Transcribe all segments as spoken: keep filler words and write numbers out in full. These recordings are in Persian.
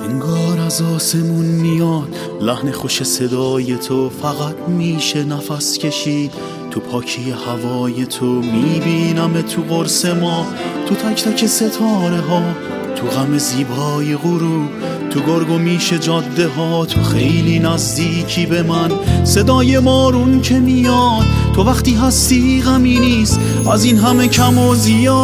انگار از آسمون میاد لحن خوش صدای تو، فقط میشه نفس کشید تو پاکی هوای تو. میبینم تو قرص ما، تو تک تک ستاره ها، تو غم زیبای غروب، تو گرگ و میشه جاده ها. تو خیلی نزدیکی به من، صدای مارون که میاد. تو وقتی هستی غمی نیست از این همه کم و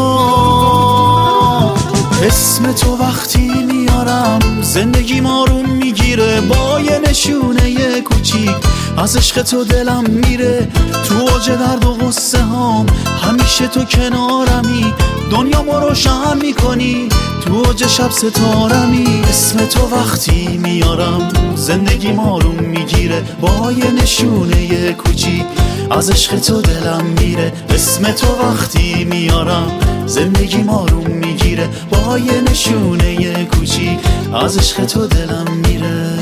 زیاد. اسم تو وقتی میارم زندگی مارون میگیره، با یه نشونه کوچیک از عشق تو دلم میره. تو اوج درد و غصه هام همیشه تو کنارمی، دنیا ما روشن میکنی تو اوج شب ستارمی. اسم تو وقتی میارم زندگی مارون میگیره، با یه نشونه کوچیک از عشق تو دلم میره. اسم تو وقتی میارم زندگی مارون میگیره، با یه نشونه کوچیک از عشق تو دلم میره.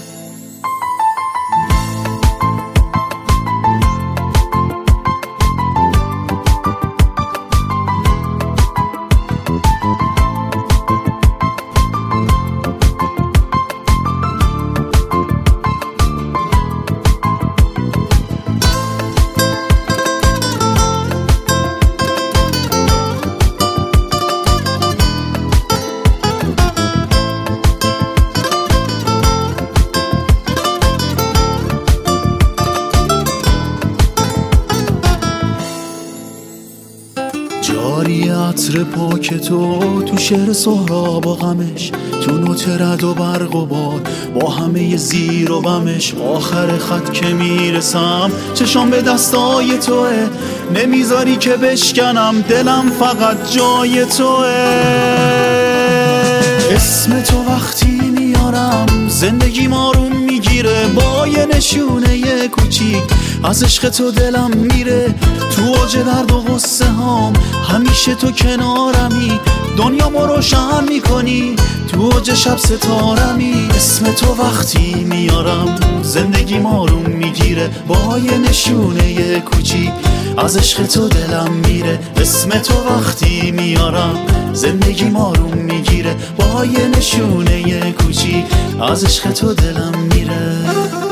جاری عطر پاک تو تو شعر سهراب و غمش، تو نوت رد و برق و باد با همه زیر و بمش. آخر خط که میرسم چشام به دستای توه، نمیذاری که بشکنم دلم فقط جای توه. اسم تو وقتی میارم زندگی مارون میگیره، با یه نشونه کوچیک از عشق تو دلم میره. تو اوج درد و غصه هام همیشه تو کنارمی، دنیا ما روشن میکنی تو اوج شب ستارمی. اسم تو وقتی میارم زندگی مارون میگیره، با یه نشونه کوچیک از عشق تو دلم میره. اسم تو وقتی میارم زندگی مارون میگیره، با یه نشونه کوچیک از عشق تو دلم میره.